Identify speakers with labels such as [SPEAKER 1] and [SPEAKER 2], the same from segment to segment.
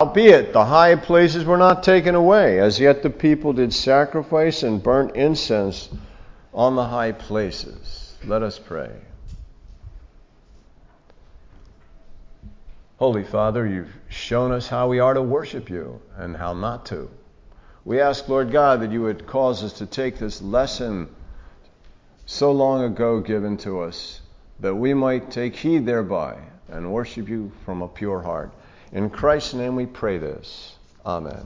[SPEAKER 1] Howbeit the high places were not taken away, as yet the people did sacrifice and burnt incense on the high places. Let us pray. Holy Father, you've shown us how we are to worship you and how not to. We ask, Lord God, that you would cause us to take this lesson so long ago given to us, that we might take heed thereby and worship you from a pure heart. In Christ's name we pray this. Amen.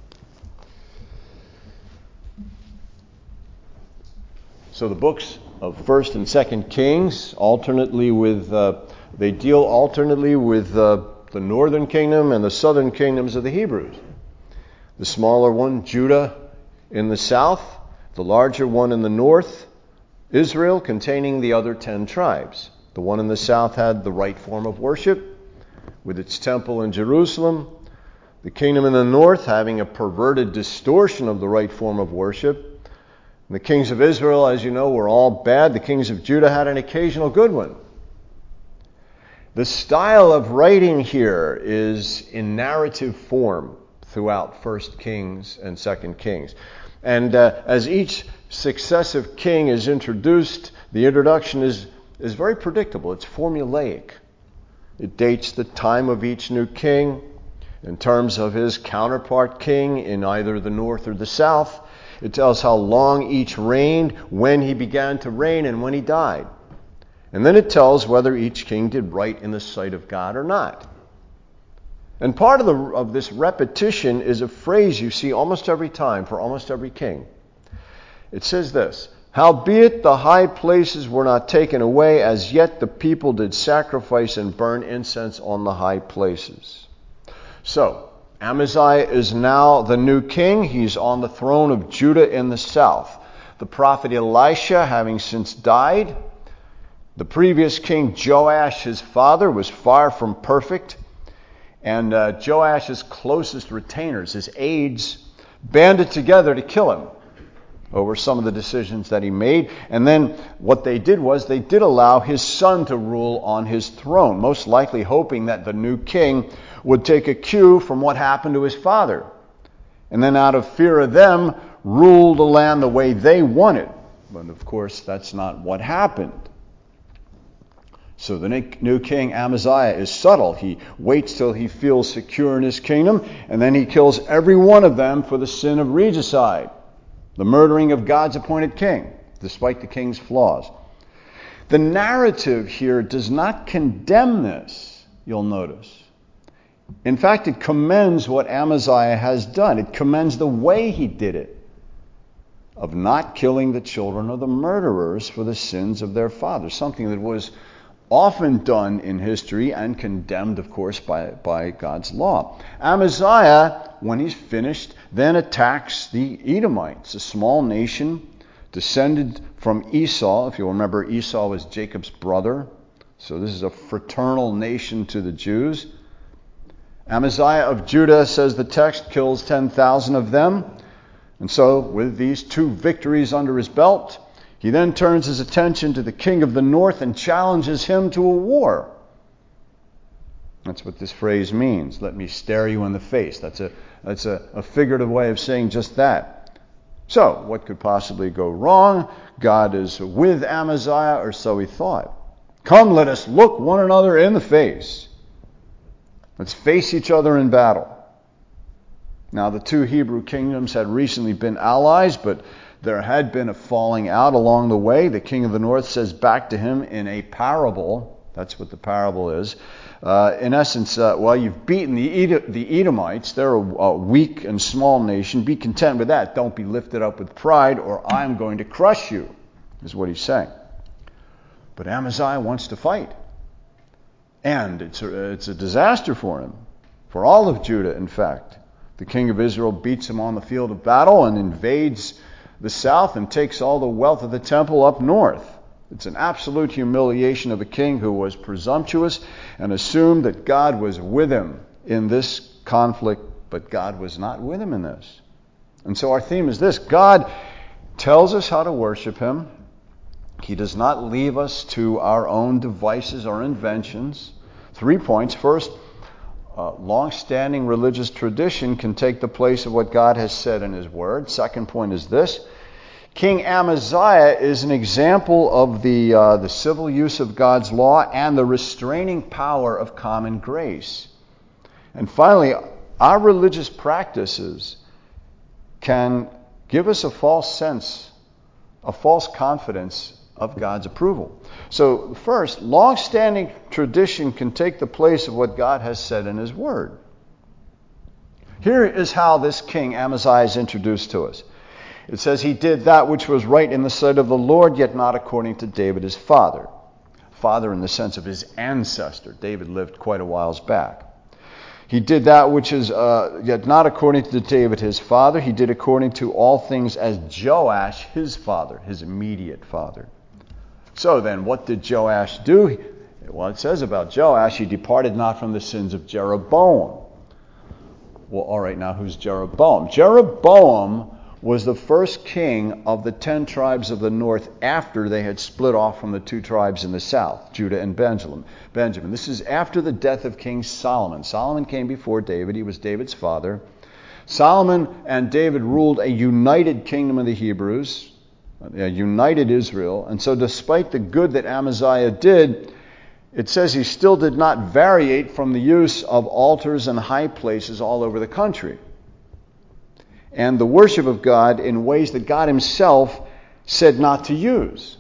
[SPEAKER 1] So the books of 1st and 2nd Kings they deal alternately with the northern kingdom and the southern kingdoms of the Hebrews. The smaller one, Judah, in the south. The larger one in the north, Israel, containing the other 10 tribes. The one in the south had the right form of worship, with its temple in Jerusalem. The kingdom in the north having a perverted distortion of the right form of worship. And the kings of Israel, as you know, were all bad. The kings of Judah had an occasional good one. The style of writing here is in narrative form throughout 1st Kings and 2nd Kings. And as each successive king is introduced, the introduction is very predictable. It's formulaic. It dates the time of each new king in terms of his counterpart king in either the north or the south. It tells how long each reigned, when he began to reign, and when he died. And then it tells whether each king did right in the sight of God or not. And part of this repetition is a phrase you see almost every time for almost every king. It says this: Howbeit the high places were not taken away, as yet the people did sacrifice and burn incense on the high places. So, Amaziah is now the new king. He's on the throne of Judah in the south. The prophet Elisha, having since died, the previous king Joash, his father, was far from perfect. And Joash's closest retainers, his aides, banded together to kill him over some of the decisions that he made. And then what they did was they did allow his son to rule on his throne, most likely hoping that the new king would take a cue from what happened to his father. And then out of fear of them, rule the land the way they wanted. But of course, that's not what happened. So the new king Amaziah is subtle. He waits till he feels secure in his kingdom, and then he kills every one of them for the sin of regicide, the murdering of God's appointed king, despite the king's flaws. The narrative here does not condemn this, you'll notice. In fact, it commends what Amaziah has done. It commends the way he did it, of not killing the children of the murderers for the sins of their fathers, something that was often done in history and condemned, of course, by God's law. Amaziah, when he's finished, then attacks the Edomites, a small nation descended from Esau. If you remember, Esau was Jacob's brother. So this is a fraternal nation to the Jews. Amaziah of Judah, says the text, kills 10,000 of them. And so with these 2 victories under his belt, he then turns his attention to the king of the north and challenges him to a war. That's what this phrase means. Let me stare you in the face. That's a figurative way of saying just that. So, what could possibly go wrong? God is with Amaziah, or so he thought. Come, let us look one another in the face. Let's face each other in battle. Now, the 2 Hebrew kingdoms had recently been allies, but there had been a falling out along the way. The king of the north says back to him in a parable, that's what the parable is, in essence, you've beaten the Edomites. They're a weak and small nation. Be content with that. Don't be lifted up with pride, or I'm going to crush you, is what he's saying. But Amaziah wants to fight. And it's a disaster for him, for all of Judah, in fact. The king of Israel beats him on the field of battle and invades the south and takes all the wealth of the temple up north. It's an absolute humiliation of a king who was presumptuous and assumed that God was with him in this conflict, but God was not with him in this. And so our theme is this: God tells us how to worship him. He does not leave us to our own devices or inventions. 3 points. First, long-standing religious tradition can take the place of what God has said in His Word. Second point is this. King Amaziah is an example of the civil use of God's law and the restraining power of common grace. And finally, our religious practices can give us a false sense, a false confidence of God's approval. So first, long-standing tradition can take the place of what God has said in His Word. Here is how this king Amaziah is introduced to us. It says, he did that which was right in the sight of the Lord, yet not according to David his father. Father in the sense of his ancestor. David lived quite a whiles back. He did that which is yet not according to David his father. He did according to all things as Joash his father, his immediate father. So then, what did Joash do? Well, it says about Joash, he departed not from the sins of Jeroboam. Well, all right, now who's Jeroboam? Jeroboam was the first king of the 10 tribes of the north after they had split off from the 2 tribes in the south, Judah and Benjamin. This is after the death of King Solomon. Solomon came before David. He was David's father. Solomon and David ruled a united kingdom of the Hebrews, a united Israel. And so despite the good that Amaziah did, it says he still did not variate from the use of altars and high places all over the country, and the worship of God in ways that God Himself said not to use.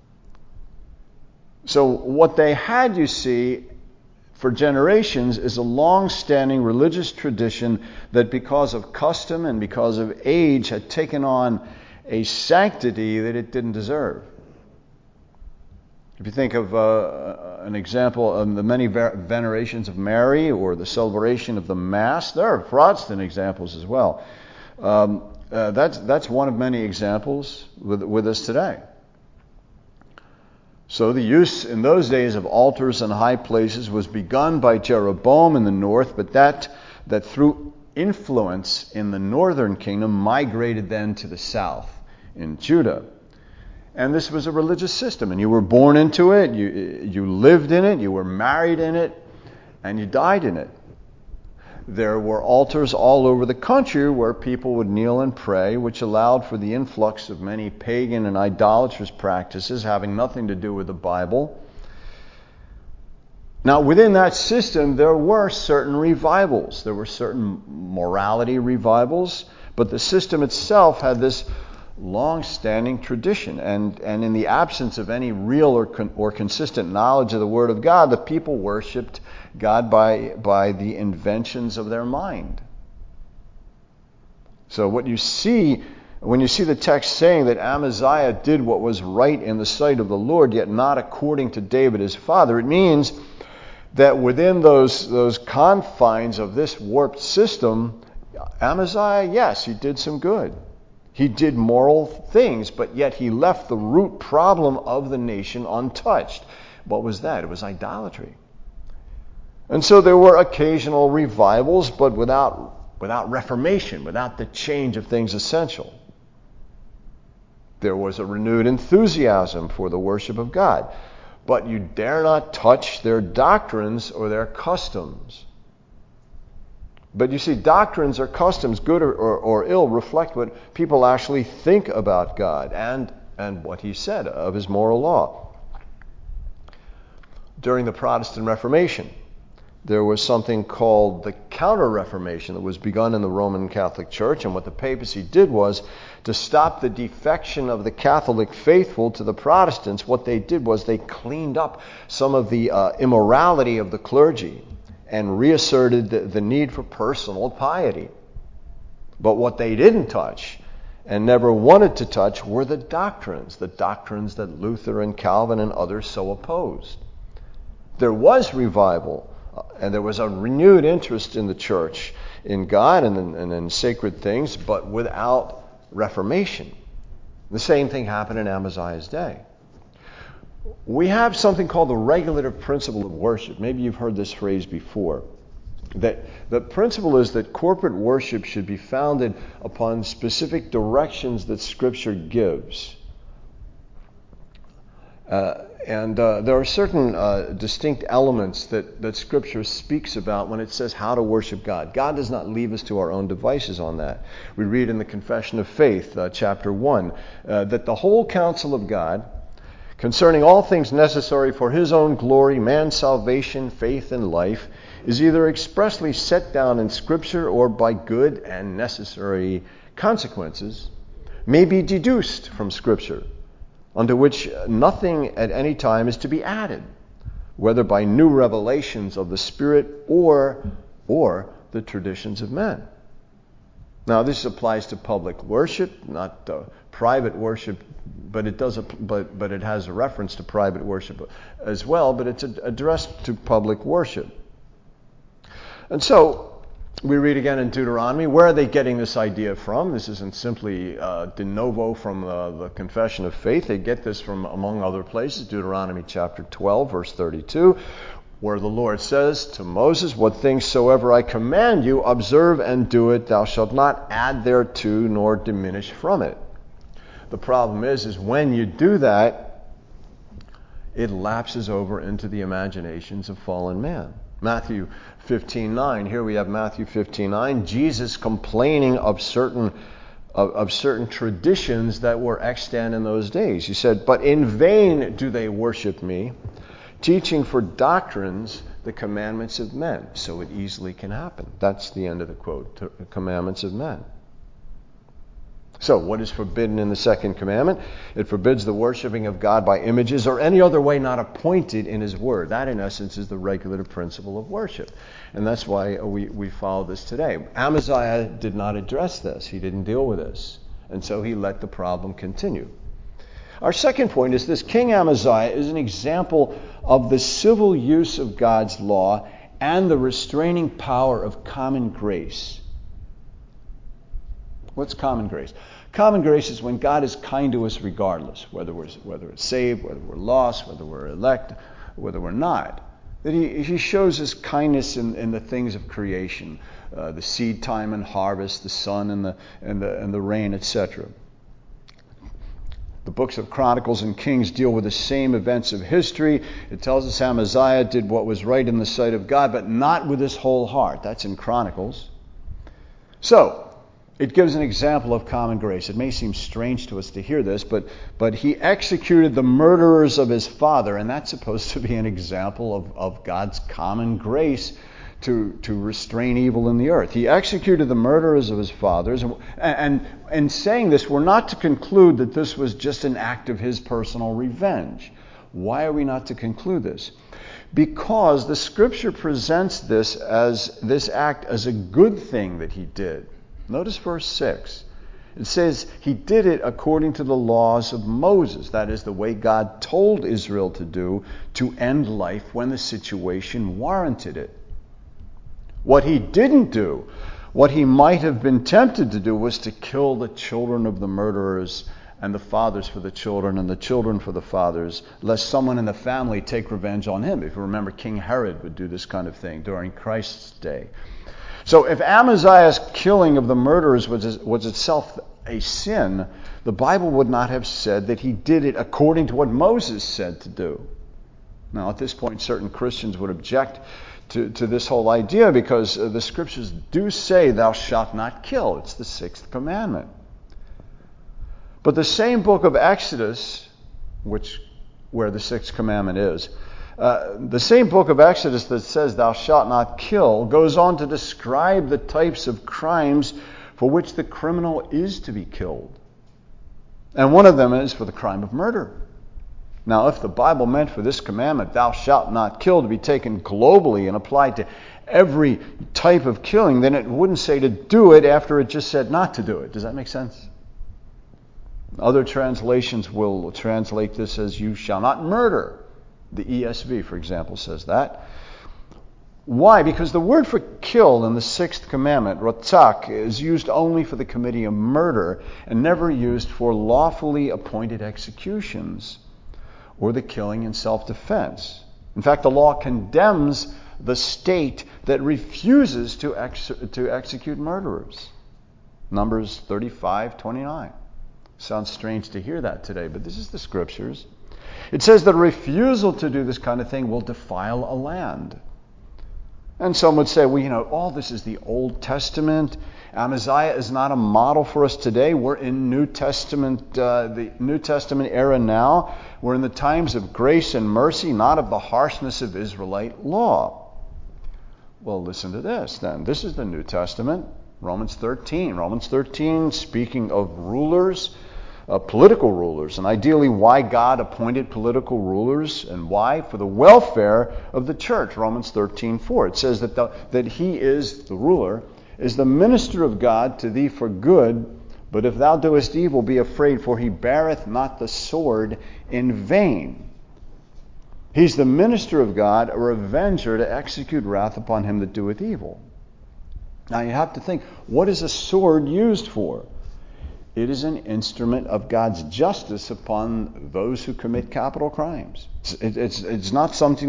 [SPEAKER 1] So what they had, you see, for generations is a long-standing religious tradition that because of custom and because of age had taken on a sanctity that it didn't deserve. If you think of an example of the many venerations of Mary or the celebration of the Mass, there are Protestant examples as well. That's one of many examples with us today. So the use in those days of altars and high places was begun by Jeroboam in the north, but that through influence in the northern kingdom migrated then to the south in Judah. And this was a religious system, and you were born into it, you lived in it, you were married in it, and you died in it. There were altars all over the country where people would kneel and pray, which allowed for the influx of many pagan and idolatrous practices having nothing to do with the Bible. Now, within that system, there were certain revivals. There were certain morality revivals, but the system itself had this long-standing tradition. And in the absence of any real or consistent knowledge of the Word of God, the people worshipped God by the inventions of their mind. So what you see, when you see the text saying that Amaziah did what was right in the sight of the Lord, yet not according to David his father, it means that within those confines of this warped system, Amaziah, yes, he did some good. He did moral things, but yet he left the root problem of the nation untouched. What was that? It was idolatry. And so there were occasional revivals, but without reformation, without the change of things essential. There was a renewed enthusiasm for the worship of God, but you dare not touch their doctrines or their customs. But you see, doctrines or customs, good or ill, reflect what people actually think about God and what He said of His moral law. During the Protestant Reformation, there was something called the Counter-Reformation that was begun in the Roman Catholic Church, and what the papacy did was to stop the defection of the Catholic faithful to the Protestants. What they did was they cleaned up some of the immorality of the clergy and reasserted the need for personal piety. But what they didn't touch and never wanted to touch were the doctrines that Luther and Calvin and others so opposed. There was revival, and there was a renewed interest in the church, in God and in sacred things, but without reformation. The same thing happened in Amaziah's day. We have something called the regulative principle of worship. Maybe you've heard this phrase before. That the principle is that corporate worship should be founded upon specific directions that Scripture gives. And there are certain distinct elements that Scripture speaks about when it says how to worship God. God does not leave us to our own devices on that. We read in the Confession of Faith, chapter 1, that the whole counsel of God, concerning all things necessary for his own glory, man's salvation, faith, and life, is either expressly set down in Scripture or by good and necessary consequences may be deduced from Scripture, unto which nothing at any time is to be added, whether by new revelations of the Spirit or the traditions of men. Now, this applies to public worship, not private worship, but it has a reference to private worship as well, but it's addressed to public worship. And so, we read again in Deuteronomy. Where are they getting this idea from? This isn't simply de novo from the Confession of Faith. They get this from, among other places, Deuteronomy chapter 12, verse 32, where the Lord says to Moses, "What things soever I command you, observe and do it. Thou shalt not add thereto, nor diminish from it." The problem is when you do that, it lapses over into the imaginations of fallen man. Matthew 15:9. Here we have Matthew 15:9. Jesus complaining of certain traditions that were extant in those days. He said, "But in vain do they worship me, teaching for doctrines the commandments of men." So it easily can happen. That's the end of the quote. The commandments of men. So, what is forbidden in the second commandment? It forbids the worshiping of God by images or any other way not appointed in His Word. That, in essence, is the regulative principle of worship. And that's why we follow this today. Amaziah did not address this. He didn't deal with this. And so he let the problem continue. Our second point is this: King Amaziah is an example of the civil use of God's law and the restraining power of common grace. What's common grace? Common grace is when God is kind to us regardless, whether we're saved, whether we're lost, whether we're elect, whether we're not. That He shows His kindness in the things of creation, the seed time and harvest, the sun and the rain, etc. The books of Chronicles and Kings deal with the same events of history. It tells us Amaziah did what was right in the sight of God, but not with his whole heart. That's in Chronicles. So, it gives an example of common grace. It may seem strange to us to hear this, but he executed the murderers of his father, and that's supposed to be an example of God's common grace to restrain evil in the earth. He executed the murderers of his fathers, and saying this, we're not to conclude that this was just an act of his personal revenge. Why are we not to conclude this? Because the Scripture presents this act as a good thing that he did. Notice verse 6. It says he did it according to the laws of Moses. That is the way God told Israel to do to end life when the situation warranted it. What he didn't do, what he might have been tempted to do, was to kill the children of the murderers and the fathers for the children and the children for the fathers, lest someone in the family take revenge on him. If you remember, King Herod would do this kind of thing during Christ's day. So if Amaziah's killing of the murderers was itself a sin, the Bible would not have said that he did it according to what Moses said to do. Now, at this point, certain Christians would object to this whole idea because the Scriptures do say, "Thou shalt not kill." It's the sixth commandment. But the same book of Exodus, where the sixth commandment is, the same book of Exodus that says "thou shalt not kill" goes on to describe the types of crimes for which the criminal is to be killed. And one of them is for the crime of murder. Now, if the Bible meant for this commandment, "thou shalt not kill," to be taken globally and applied to every type of killing, then it wouldn't say to do it after it just said not to do it. Does that make sense? Other translations will translate this as "you shall not murder." The ESV, for example, says that. Why? Because the word for kill in the sixth commandment, ratzak, is used only for the committing of murder and never used for lawfully appointed executions or the killing in self-defense. In fact, the law condemns the state that refuses to execute murderers. Numbers 35:29. Sounds strange to hear that today, but this is the Scriptures.
[SPEAKER 2] It says that a refusal to do this kind of thing will defile a land. And some would say, well, all this is the Old Testament. Amaziah is not a model for us today. We're in the New Testament era now. We're in the times of grace and mercy, not of the harshness of Israelite law. Well, listen to this then. This is the New Testament, Romans 13. Romans 13, speaking of rulers, political rulers, and ideally why God appointed political rulers and why? For the welfare of the church. Romans 13:4. It says that he is, the ruler, is the minister of God to thee for good, but if thou doest evil, be afraid, for he beareth not the sword in vain. He's the minister of God, a revenger to execute wrath upon him that doeth evil. Now you have to think, what is a sword used for? It is an instrument of God's justice upon those who commit capital crimes. It's not something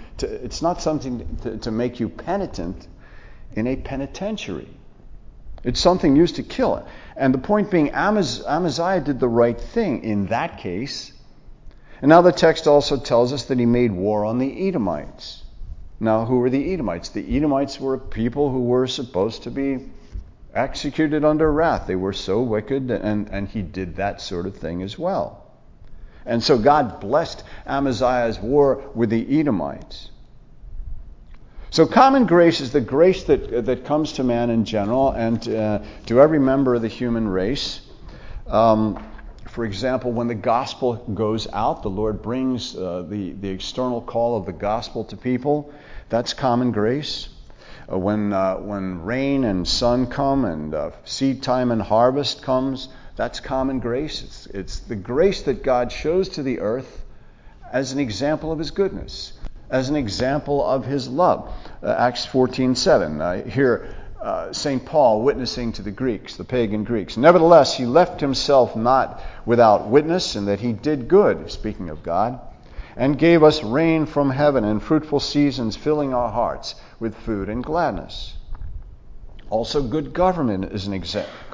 [SPEAKER 2] to make you penitent in a penitentiary. It's something used to kill it. And the point being, Amaziah did the right thing in that case. And now the text also tells us that he made war on the Edomites. Now, who were the Edomites? The Edomites were people who were supposed to be executed under wrath. They were so wicked, and he did that sort of thing as well. And so God blessed Amaziah's war with the Edomites. So common grace is the grace that comes to man in general and to every member of the human race. For example, when the gospel goes out, the Lord brings the external call of the gospel to people. That's common grace. When rain and sun come and seed time and harvest comes, that's common grace. It's the grace that God shows to the earth as an example of his goodness, as an example of his love. Acts 14:7. Here, St. Paul witnessing to the Greeks, the pagan Greeks. Nevertheless, he left himself not without witness, in that he did good, speaking of God, and gave us rain from heaven and fruitful seasons, filling our hearts with food and gladness. Also, good government is an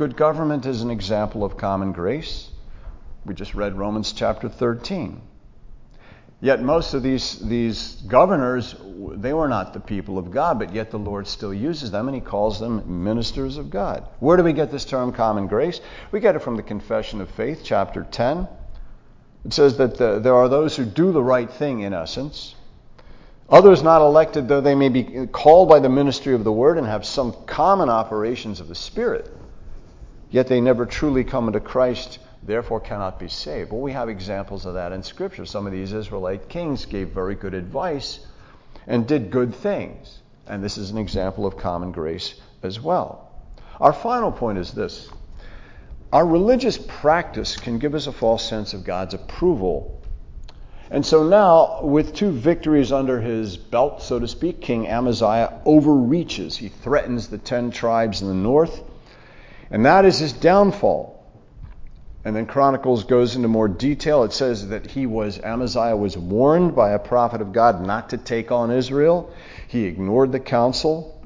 [SPEAKER 2] example of common grace. We just read Romans chapter 13. Yet most of these governors, they were not the people of God, but yet the Lord still uses them, and he calls them ministers of God. Where do we get this term common grace? We get it from the Confession of Faith, chapter 10. It says that there are those who do the right thing, in essence. Others not elected, though they may be called by the ministry of the word and have some common operations of the Spirit, yet they never truly come into Christ, therefore cannot be saved. Well, we have examples of that in Scripture. Some of these Israelite kings gave very good advice and did good things. And this is an example of common grace as well. Our final point is this. Our religious practice can give us a false sense of God's approval. And so now, with 2 victories under his belt, so to speak, King Amaziah overreaches. He threatens the 10 tribes in the north, and that is his downfall. And then Chronicles goes into more detail. It says that Amaziah was warned by a prophet of God not to take on Israel. He ignored the counsel.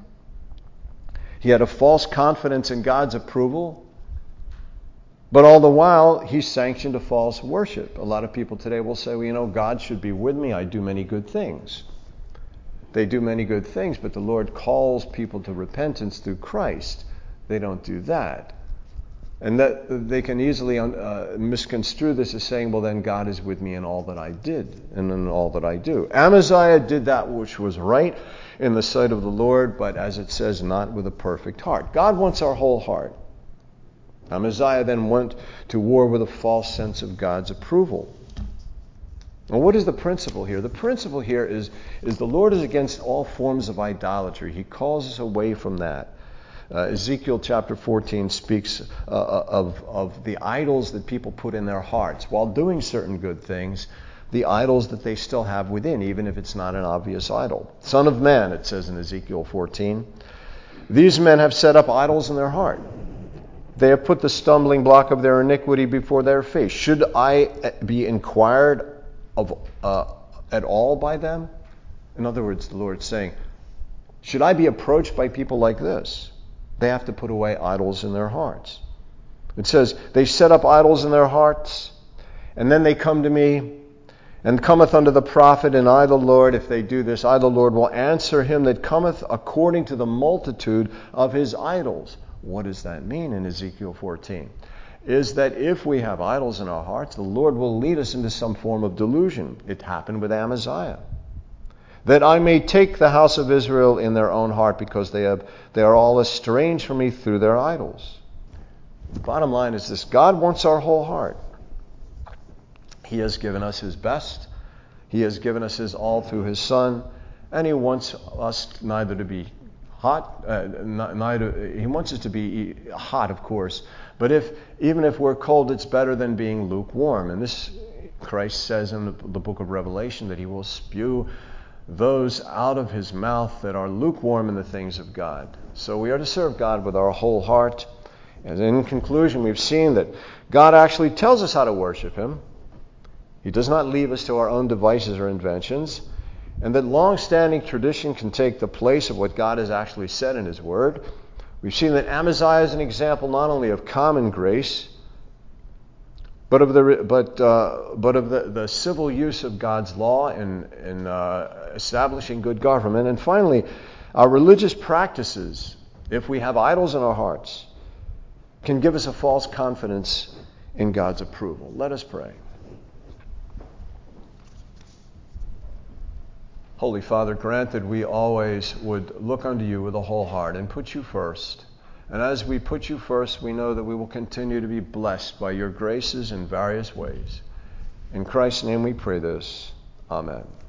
[SPEAKER 2] He had a false confidence in God's approval. But all the while, he sanctioned a false worship. A lot of people today will say, well, God should be with me. I do many good things. They do many good things, but the Lord calls people to repentance through Christ. They don't do that. And that they can easily misconstrue this as saying, well, then God is with me in all that I did and in all that I do. Amaziah did that which was right in the sight of the Lord, but as it says, not with a perfect heart. God wants our whole heart. Amaziah then went to war with a false sense of God's approval. Well, what is the principle here? The principle here is the Lord is against all forms of idolatry. He calls us away from that. Ezekiel chapter 14 speaks of the idols that people put in their hearts while doing certain good things, the idols that they still have within, even if it's not an obvious idol. Son of man, it says in Ezekiel 14, these men have set up idols in their heart. They have put the stumbling block of their iniquity before their face. Should I be inquired of at all by them? In other words, the Lord's saying, should I be approached by people like this? They have to put away idols in their hearts. It says, they set up idols in their hearts, and then they come to me,
[SPEAKER 1] and cometh unto the prophet, and I the Lord, if they do this, I the Lord will answer him that cometh according to the multitude of his idols. What does that mean in Ezekiel 14? Is that if we have idols in our hearts, the Lord will lead us into some form of delusion. It happened with Amaziah. That I may take the house of Israel in their own heart, because they are all estranged from me through their idols. The bottom line is this: God wants our whole heart. He has given us his best. He has given us his all through his Son, and he wants us neither to be hot, he wants us to be hot, of course, but even if we're cold, it's better than being lukewarm. And this, Christ says in the book of Revelation, that he will spew those out of his mouth that are lukewarm in the things of God. So we are to serve God with our whole heart. And in conclusion, we've seen that God actually tells us how to worship him. He does not leave us to our own devices or inventions, and that long-standing tradition can take the place of what God has actually said in his word. We've seen that Amaziah is an example not only of common grace, but of the civil use of God's law in establishing good government. And finally, our religious practices, if we have idols in our hearts, can give us a false confidence in God's approval. Let us pray. Holy Father, grant that we always would look unto you with a whole heart and put you first. And as we put you first, we know that we will continue to be blessed by your graces in various ways. In Christ's name we pray this. Amen.